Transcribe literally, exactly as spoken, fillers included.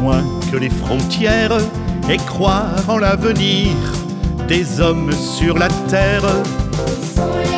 loin que les frontières et croire en l'avenir des hommes sur la terre.